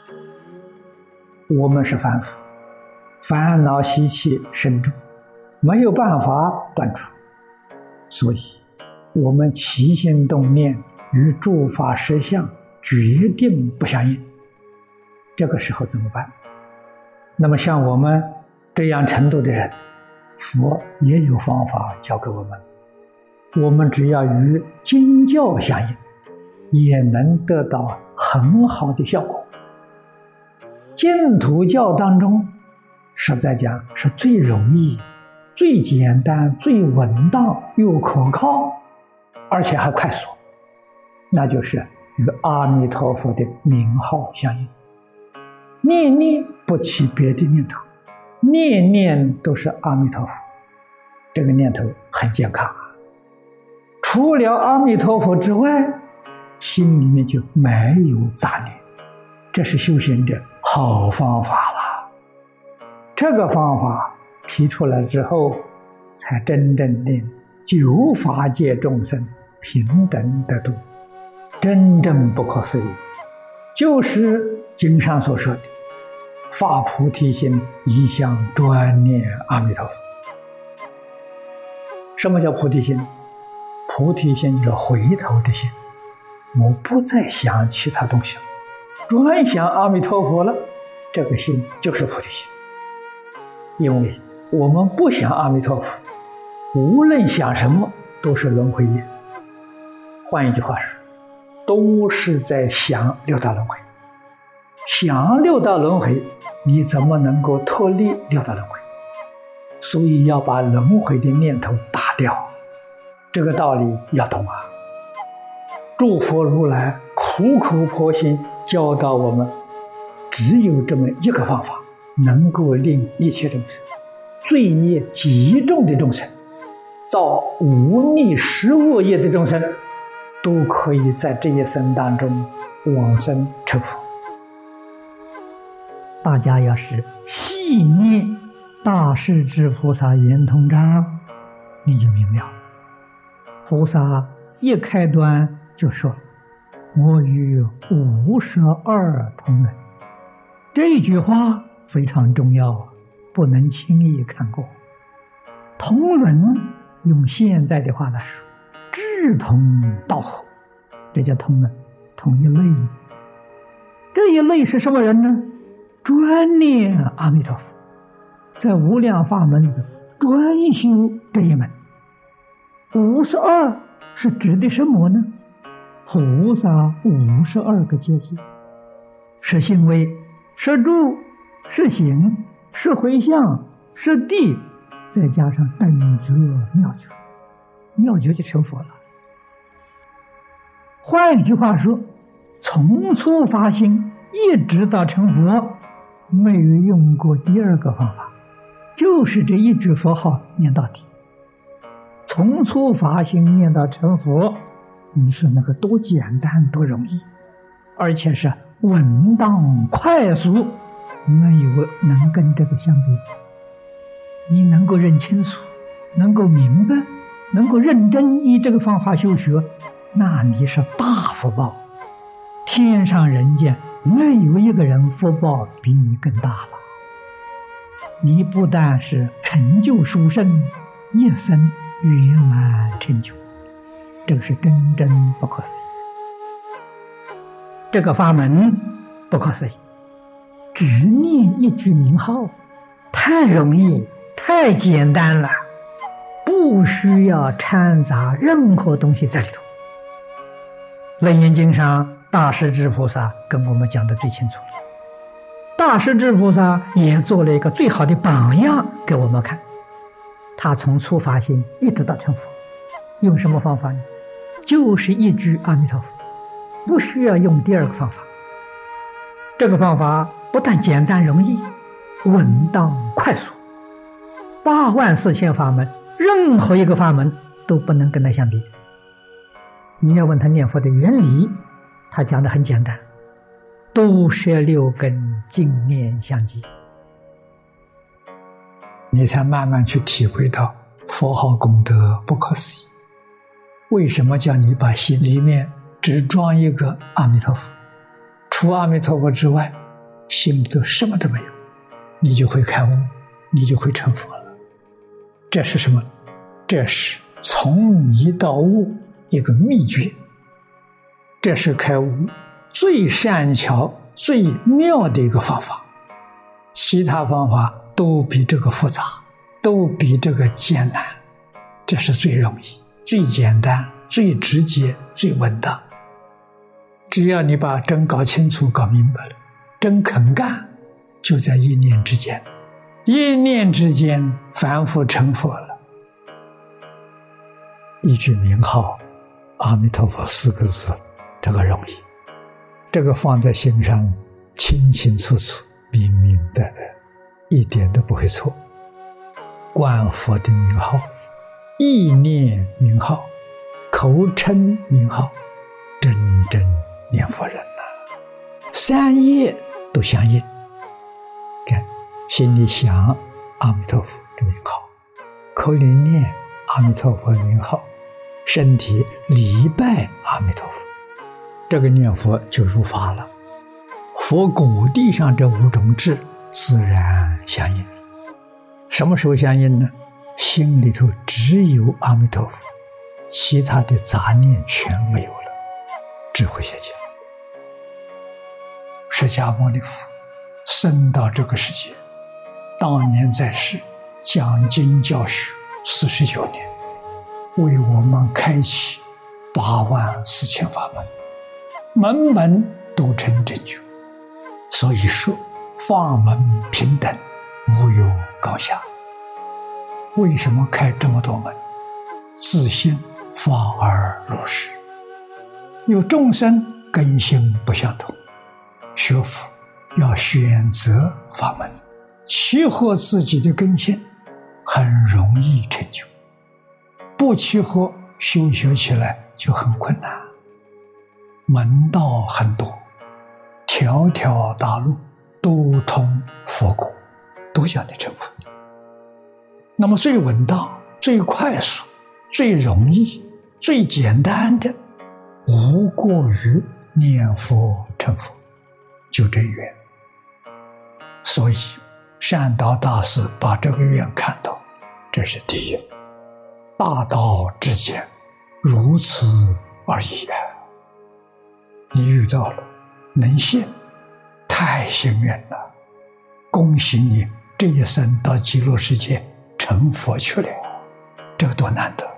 我们是凡夫，烦恼习气深重，没有办法断除，所以我们起心动念与诸法实相决定不相应。这个时候怎么办？那么像我们这样程度的人，佛也有方法教给我们，我们只要与经教相应，也能得到很好的效果。净土教当中，实在讲是最容易、最简单、最稳当又可靠，而且还快速，那就是与阿弥陀佛的名号相应。念念不起别的念头，念念都是阿弥陀佛，这个念头很健康啊。除了阿弥陀佛之外，心里面就没有杂念，这是修行的好方法了。这个方法提出来之后，才真正令九法界众生平等得度，真正不可思议，就是经上所说的发菩提心，一向专念阿弥陀佛。什么叫菩提心？菩提心就是回头的心，我不再想其他东西了，专想阿弥陀佛了，这个心就是菩提心。因为我们不想阿弥陀佛，无论想什么都是轮回业。换一句话说，都是在想六道轮回。想六道轮回，你怎么能够脱离六道轮回？所以要把轮回的念头打掉，这个道理要懂啊。诸佛如来苦口婆心教导我们，只有这么一个方法，能够令一切众生，罪孽极重的众生，造无逆十恶业的众生，都可以在这一生当中往生成佛。 大家要是细念大势至菩萨圆通章，你就明了。菩萨一开端就说：“我与52同仁。”这句话非常重要，不能轻易看过。同仁用现在的话来说，志同道合，这叫同仁，同一类。这一类是什么人呢？专念阿弥陀佛，在无量法门里专修这一门。52是指的什么呢？菩萨52个阶级，是行为，是住，是行，是回向，是地，再加上等觉妙觉，妙觉就成佛了。换一句话说，从初发心一直到成佛，没有用过第二个方法，就是这一句佛号念到底。从初发心念到成佛，你说那个多简单多容易，而且是稳当快速，没有能跟这个相比。你能够认清楚，能够明白，能够认真依这个方法修学，那你是大福报。天上人间没有一个人福报比你更大了。你不但是成就殊胜，一生圆满成就，这个是真正不可思议。这个法门不可思议，只念一句名号，太容易，太简单了，不需要掺杂任何东西在里头。楞严经上大势至菩萨跟我们讲的最清楚了，大势至菩萨也做了一个最好的榜样给我们看。他从初发心一直到成佛，用什么方法呢？就是一句阿弥陀佛，不需要用第二个方法。这个方法不但简单容易，稳当快速，84000法门，任何一个法门都不能跟它相比。你要问他念佛的原理，他讲的很简单，都摄6根，净念相继， 你才慢慢去体会到佛号功德不可思议。为什么叫你把心里面只装一个阿弥陀佛？除阿弥陀佛之外， 心里头什么都没有，你就会开悟，你就会成佛了。这是什么？这是从迷到悟一个秘诀，这是开悟最善巧最妙的一个方法，其他方法都比这个复杂，都比这个艰难，这是最容易、最简单、最直接、最稳当。只要你把真搞清楚、搞明白了，真肯干，就在一念之间，一念之间凡夫成佛了。一句名号阿弥陀佛4个字，这个容易，这个放在心上清清楚楚、明明白白，一点都不会错。观佛的名号，意念名号，口称名号，真正念佛人了，3业都相应。看，心里想阿弥陀佛的名号，口里念阿弥陀佛的名号，身体礼拜阿弥陀佛，这个念佛就如法了。佛果地上这5种智自然相应。什么时候相应呢？心里头只有阿弥陀佛，其他的杂念全没有了，智慧现前。释迦牟尼佛生到这个世界，当年在世讲经教学49年，为我们开启84000法门，门门都成正觉。所以说法门平等，无有高下。为什么开这么多门？自信法而入世。有众生根性不相同，学佛要选择法门，契合自己的根性，很容易成就。不契合，修起来就很困难。门道很多，条条大路都通佛果，都叫你成佛。那么最稳当、最快速、最容易、最简单的，无过于念佛成佛，就这愿。所以善导大师把这个愿看到，这是第一。大道至简，如此而已啊！你遇到了，能信，太幸运了，恭喜你这一生到极乐世界成佛去了，这多难得！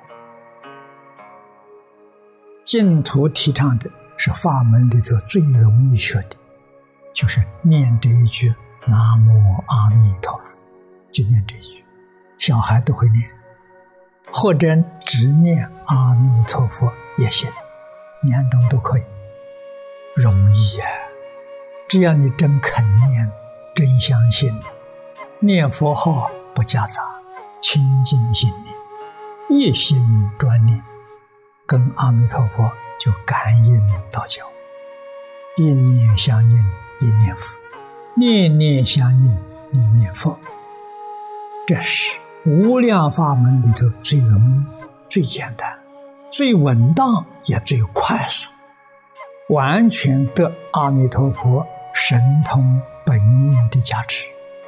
净土提倡的是法门里头最容易学的，就是念这一句南无阿弥陀佛，就念这一句，小孩都会念，或者只念阿弥陀佛也行，2种都可以，容易啊！只要你真肯念，真相信，念佛号不夹杂，清净心念，一心专念，跟阿弥陀佛就感应道交，一念相应一念佛，念念相应念念佛。这是无量法门里头最容易、最简单、最稳当也最快速，完全得阿弥陀佛神通本愿的加持。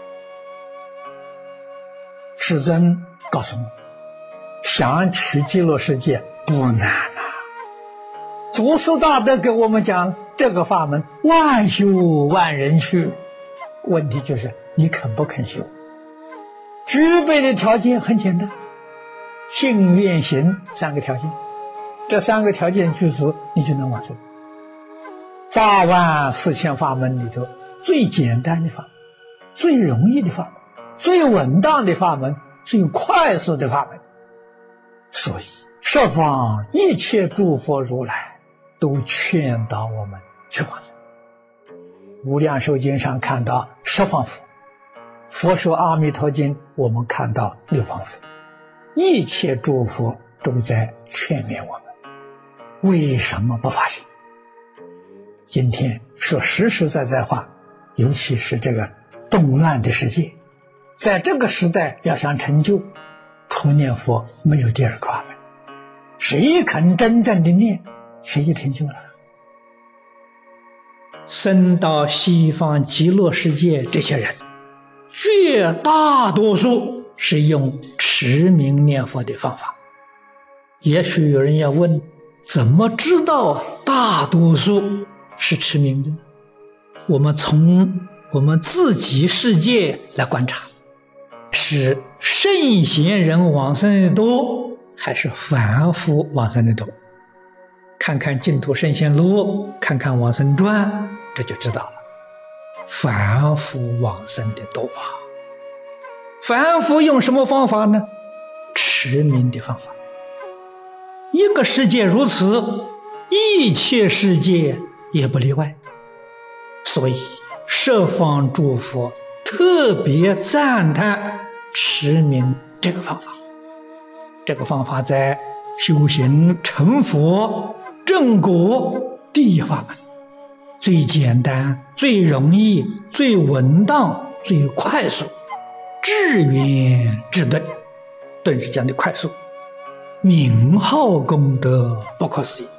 世尊告诉我，想取极乐世界不难啊！祖师大德给我们讲，这个法门万修万人去，问题就是你肯不肯修。具备的条件很简单，信愿行3个条件，这3个条件具足，你就能往生。84000法门里头，最简单的法门，最容易的法门，最稳当的法门，最快速的法门。所以十方一切诸佛如来都劝导我们去往生。无量寿经上看到十方佛，佛说阿弥陀经我们看到六方佛，一切诸佛都在劝勉我们，为什么不发心？今天说实实在在话，尤其是这个动乱的世界，在这个时代要想成就，除念佛没有第2个法门，谁肯真正的念，谁就成就了。 升到西方极乐世界这些人，绝大多数是用持名念佛的方法。也许有人要问，怎么知道大多数是持名的呢？我们从我们自己世界来观察，是圣贤人往生的多，还是凡夫往生的多？看看净土圣贤录，看看往生传，这就知道了。凡夫往生的多啊！凡夫用什么方法呢？持名的方法。一个世界如此，一切世界也不例外。所以十方诸佛特别赞叹持名这个方法。这个方法在修行成佛正果第一法门，最简单、最容易、最稳当、最快速，至圆至顿。顿是讲的快速，名号功德不可思议。